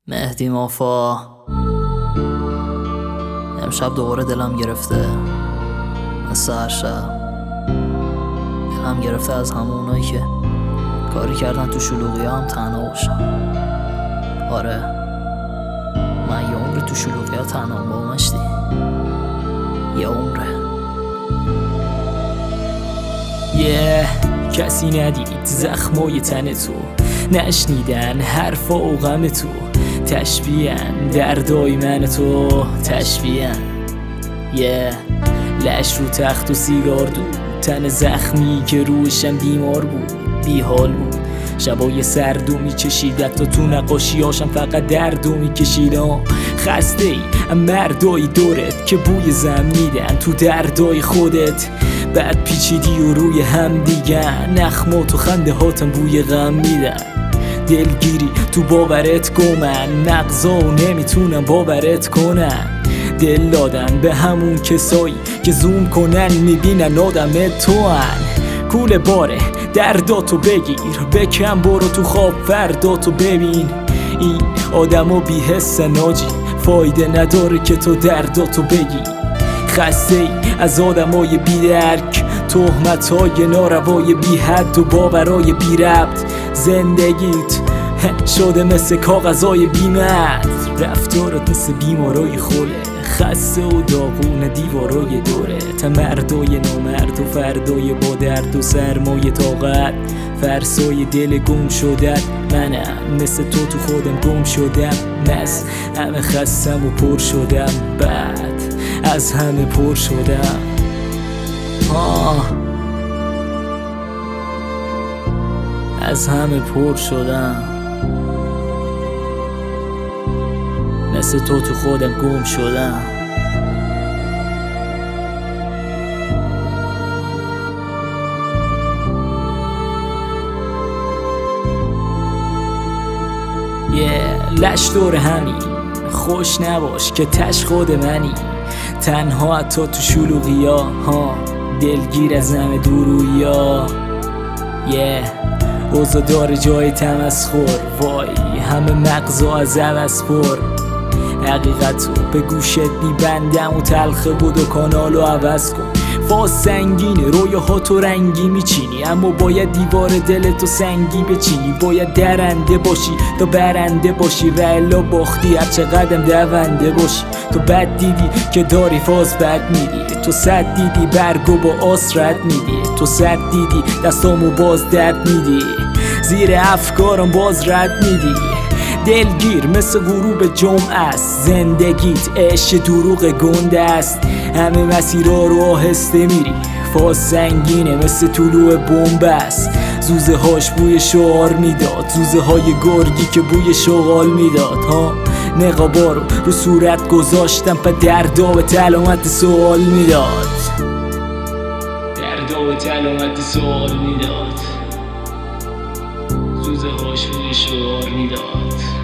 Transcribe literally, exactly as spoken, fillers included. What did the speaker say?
مهدی مافا امشب دوباره دلم گرفته، مثل هر شب دلم گرفته از همونایی که کاری کردن تو شلوغی هم تنها باشم. آره من یه عمر تو شلوغی ها تنها با مشتی، یه عمره. یه yeah, کسی ندید زخمای تن تو، نشنیدن حرفا و غم تو، تشبیهن دردای من تو، تشبیهن یه yeah. لش رو تخت و سیگار دو، تن زخمی که روشم بیمار بود، بیحال بود. شبای سردو میچشید حتی تو نقاشیاشم فقط دردو میکشیدم. خسته ای مردای دورت که بوی زم میدن تو دردای خودت، بعد پیچیدی و روی هم دیگن، نخمات و خنده هاتم بوی غم میدن. دلگیری تو باورت گمن، نقضا و نمیتونم باورت کنن. دل دادن به همون کسایی که زوم کنن میبینن آدم تو هن. کول باره درداتو بگیر، بکن برو تو خواب فرداتو ببین. این آدمو بی حس ناجی، فایده نداره که تو درداتو بگی. خسته ای از آدمای بی درک، تهمتای ناروای بی حد و باورای بی ربط. زندگیت شده مثل کاغذای بی مد، رفتارت مثل بیمارای خوله، خسته و داغون دیوارای دوره. تا مردای نامرد و فردای با درد و سرمای طاقت، فرسای دل گم شدت منم، مثل تو تو خودم گم شدم. مس همه خستم و پر شدم، بعد از همه پر شدم. آه از همه پر شدم، مثل تو تو خودم گم شدم. یه yeah, لش دور همین خوش نباش که تش خود منی، تنها حتی تو شلوغی ها ها، دلگیر از همه دورویی ها. یه yeah. اوزا داره جای تمسخر، وای همه مغزا از عوض پر. حقیقتو به گوشت میبندم و تلخه بود و کانالو عوض کن. فاز سنگینه رویاهاتو رنگی میچینی، اما باید دیوار دلتو سنگی بچینی. باید درنده باشی تا برنده باشی، و الا باختی هرچه قدم دونده باشی. تو بد دیدی که داری فاز بد میدی، تو صد دیدی برگو با آس رد میدی، تو صد دیدی دستامو باز درد میدی، زیر افکارم باز رد میدی. دلگیر مثل غروب جمعه است، زندگیت عشق دروغ گنده است. همه مسیرها رو آهسته میری، فاز سنگینه مثل طلوع بمب است. زوزه هاش بوی شعار میداد، زوزه های گرگی که بوی شغال میداد. ها نقابا رو رو صورت گذاشتم، پا دردا به علامت سوال میداد، دردا به علامت سوال میداد. زوزه هاش بوی شعار میداد.